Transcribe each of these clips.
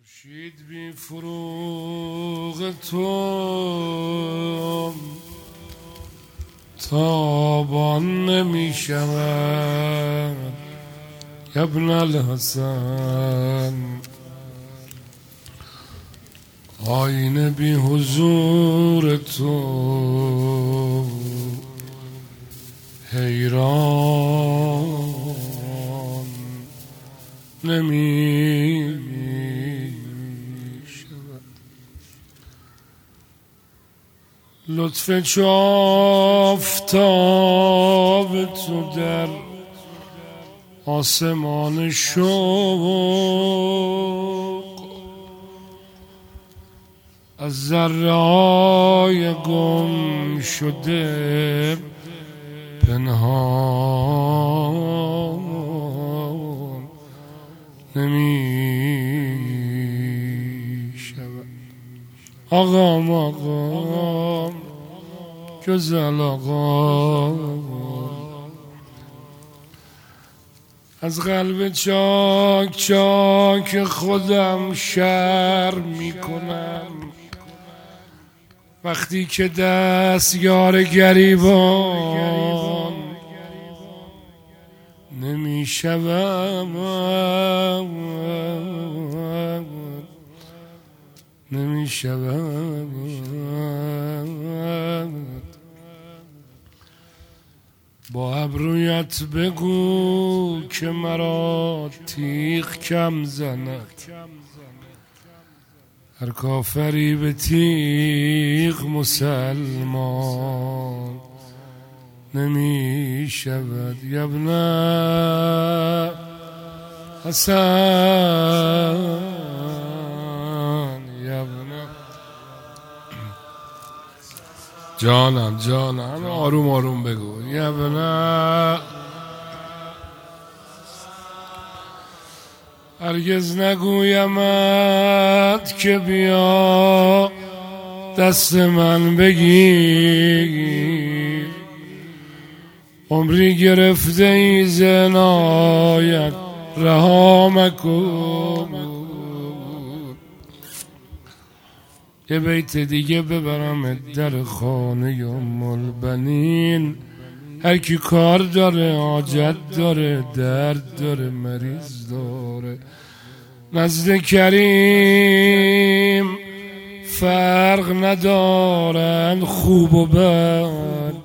خورشید بی فروغ تو تابان نمی شود ابن الحسن، آینه بی حضور تو حیران نمی شود. لطف چو آفتاب تو در آسمان شوق، از ذره‌های گم شده پنهان نمی شود. آقام گزل آقام، از قلب چاک چاک خودم شرم میکنم وقتی که دستیار گریبان نمی شوم نمی شوم. با ابرویت بگو که مرا تیغ کم زند، هر کافری به تیغ مسلمان نمی شود. ابن حسن جانم جانم، آروم آروم بگو. ابن هرگز نگویمت که بیا دست من بگیر، عمری گرفته ای زنایت رها مکن. یه بیت دیگه ببرم در خانه ام البنین، هر کی کار داره، حاجت داره، درد داره، مریض داره، نزد کریم فرق ندارند خوب و بد.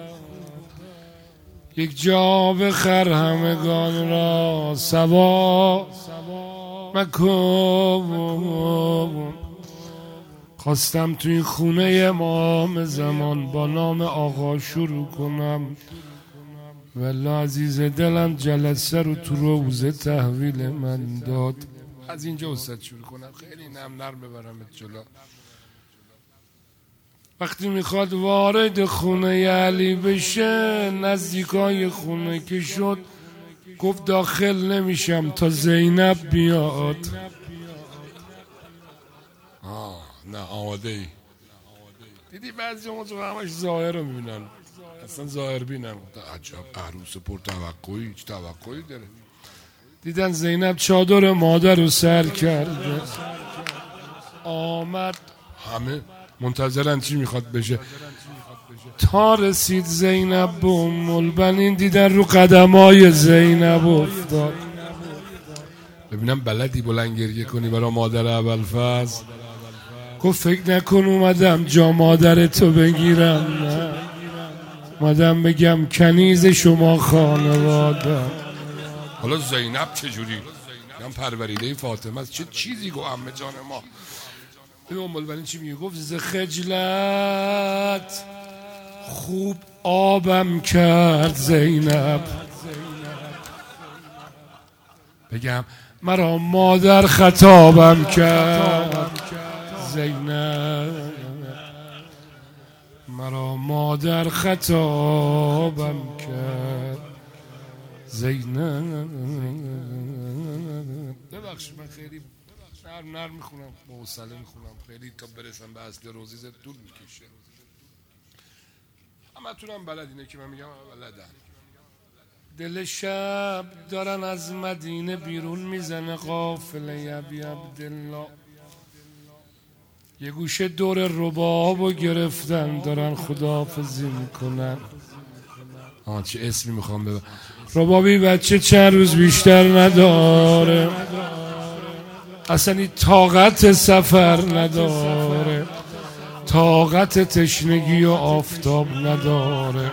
یک جا بخر همگان را سوا مکن. خواستم توی خونه امام زمان با نام آقا شروع کنم، والله عزیز دلم جلسه رو تو روزه تحویل من داد. از اینجا استاد شروع کنم، خیلی نرم ببرم جلو. وقتی میخواد وارد خونه علی بشه، نزدیکای خونه که شد گفت داخل نمیشم تا زینب بیاد. نه آماده ای؟ دیدی بعضی موضوع همش ظاهر رو میبینن، اصلا ظاهر بینن. عجب عروس پر توقعی، چه توقعی داره. دیدن زینب چادر مادر رو سر کرده، آمد، همه منتظرن چی میخواد بشه. تا رسید زینب به ام البنین، دیدن رو قدمای زینب افتاد. ببینم بلدی بلند گریه کنی برای مادر ابوالفضل؟ گفت فکر نکن اومدم جا مادر تو بگیرم، نه، اومدم بگم کنیز شما خانواده. حالا زینب چجوری؟ هم پروریده فاطمه است، چه چیزی گو عمه جان ما. ببین ام البنین چی میگه؟ گفت ز خجلت خوب آبم کرد زینب. بگم مرا مادر خطابم کرد زینب، مرا مادر خطابم کرد زینب. ببخشید من خیلی نرم میخونم، با حوصله میخونم، خیلی تا برسم به اصل روزی طول میکشه. همه تونم بلد اینه که من میگم بلدن. دل شب دارن از مدینه بیرون میزنه قافله ابی عبدالله. یه گوشه دور ربابو گرفتن دارن خداحافظی میکنن. چه اسمی میخوام ببر. ربابی بچه چند روز بیشتر نداره، اصلا این طاقت سفر نداره، طاقت تشنگی و آفتاب نداره.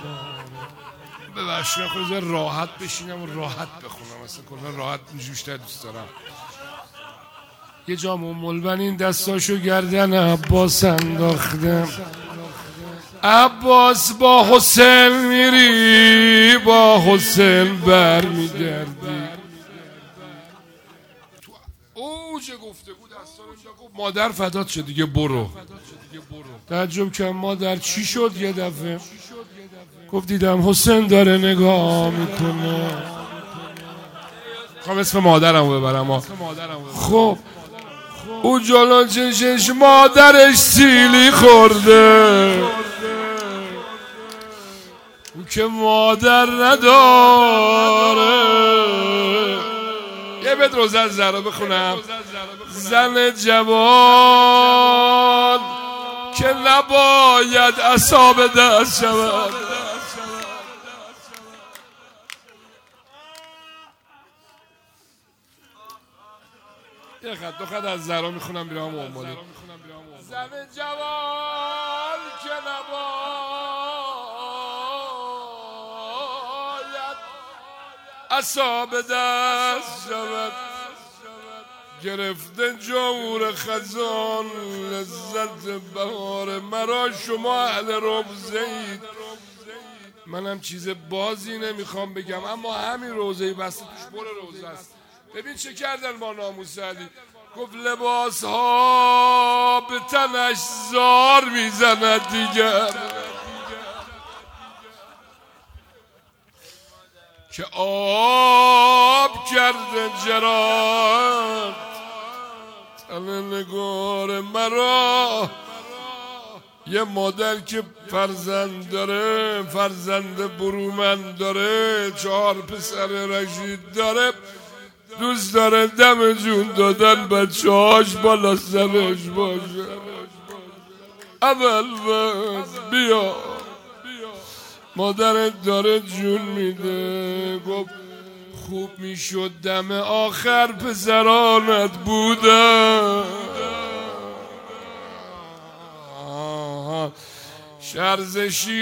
ببخشید خود راحت بشینم و راحت بخونم، اصلا کلا راحت اینجوشتر دوست دارم. یه جام ملبنین دستاشو گردن عباس انداختم. عباس با حسین میری با حسین بر میگردی. تو اوج گفتگو دستان گفت مادر فدات شد دیگه برو. تعجب کردم مادر چی شد؟ یه دفعه گفت دیدم حسین داره نگاه میکنه. خب اسم مادرم ببرم. خب او جلو چشش مادرش سیلی خورده، او که مادر نداره. یه بد روزه از زهرا بخونم. زن جوان که نباید اعصاب دست شود. یه خط دو خط از زهرا میخونم بیرام امالی. زن جوان که نباید اعصاب دست شود، گرفته جور خزان لذت بهار مرا شما اهل روزه‌اید. منم چیز بازی نمیخوام بگم، اما همین روزه‌ای بسته توش پر روزه است. ببین چه کردن با ناموس علی. گفت لباس ها به تنش زار میزند دیگر، که آب کرده جرات تن نگار مرا. یه مادر که فرزند داره، فرزند برومند داره، 4 پسر رشید داره، دوست داره دم جون دادن بچه‌هاش بالا سرش باشه. اول بیا مادرت داره جون میده. گفت خوب میشد دم آخر پسرانت بودن. شرز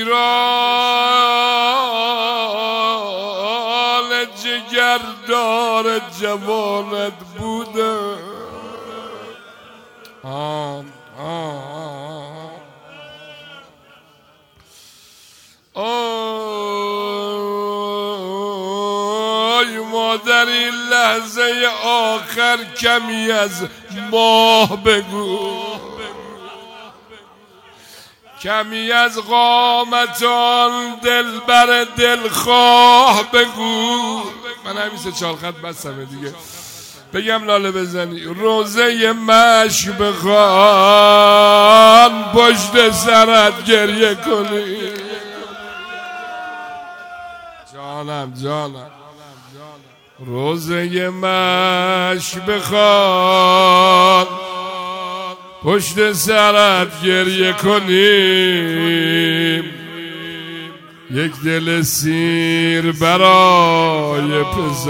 شیران جگردار جوانت بودن. آی مادر این لحظه آخر کمی از ماه بگو، کمی از قامتان دلبر دلخواه بگو. من همین 3-4 خط بسمه دیگه. بگم لاله بزنی. روزه مشک بخوان پشت سرت گریه کنی. جانم روزه مشک بخوان پشت سرت گریه کنیم. یک دل سیر برای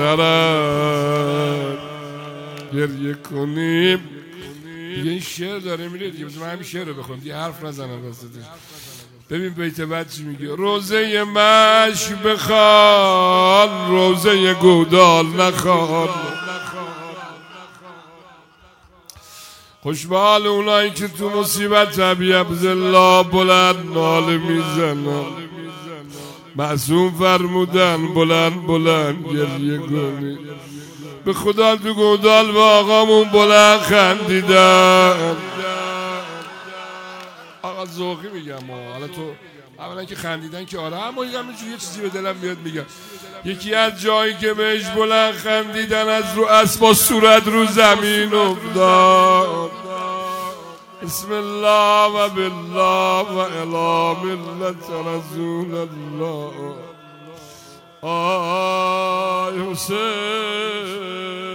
پسرت گریه کنیم. دیگه این شعر داره میره دیگه. من همین شعر رو بخونم دیگه حرف نزنم وسطش. ببین بیت بعد چی میگه. روزه مشک بخوان روزه گودال نخوان. خوشبال اونایی که تو مصیبت ابی عبدالله بلند ناله میزنن. معصوم فرمودن بلند گریه کنی. به خدا تو گودال به آقامون بلند خندیدن. آقا ذوقی میگم حالا تو اولا که خندیدن که آره، اما یه چیزی به دلم میاد میگم. یکی از جایی که بهش بلند خندیدن از رو اسب صورت رو زمین افتاد. بسم الله و بالله و الی ملت رسول الله. آی حسین